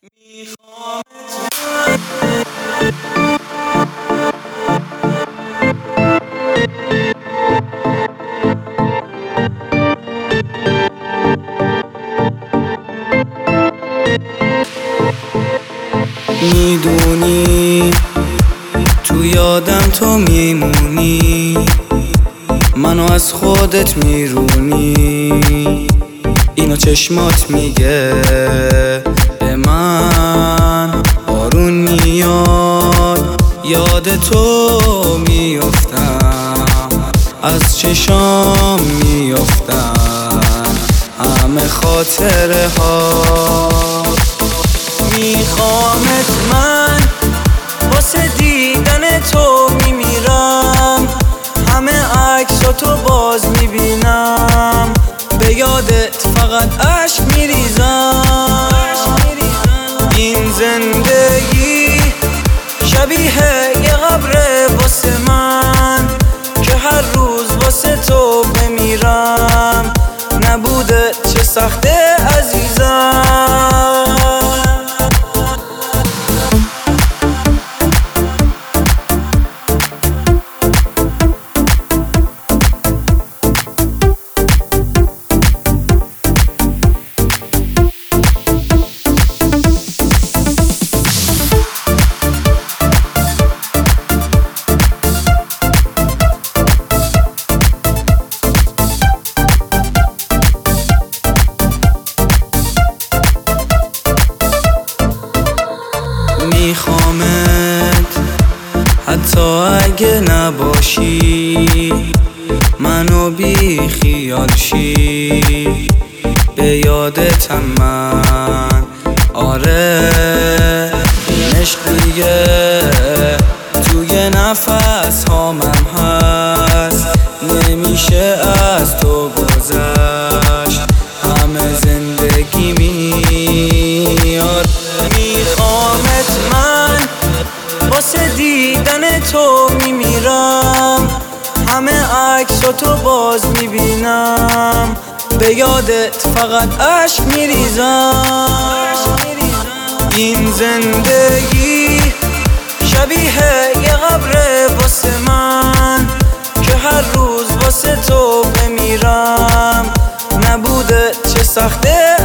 میدونی تو یادم تو میمونی، منو از خودت میرونی. اینو چشمات میگه به من، بارون میاد یاد تو میافتم، از چشام میافتم همه خاطره ها. میخوامت من، واسه دیدن تو میمیرم، همه عکساتو باز میبینم، به یادت فقط عشق میریزم. این زندگی شبیه یه قبره واسه من، که هر روز واسه تو بمیرم، نبوده چه سخته عزیزم. میخوامت حتی اگه نباشی، منو بی خیال شی، به یادتم من. آره این عشق دیگه توی نفس هامم هست، نمیشه از تو گذشت، همه زندگی میاد. میخوامت من، واسه دیدن تو میمیرم، همه عکساتو باز میبینم، به یادت فقط عشق میریزم. این زندگی شبیه یه قبره واسه من، که هر روز واسه تو بمیرم، نبوده چه سخته